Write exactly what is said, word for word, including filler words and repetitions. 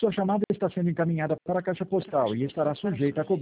Sua chamada está sendo encaminhada para a caixa postal e estará sujeita a cobrança.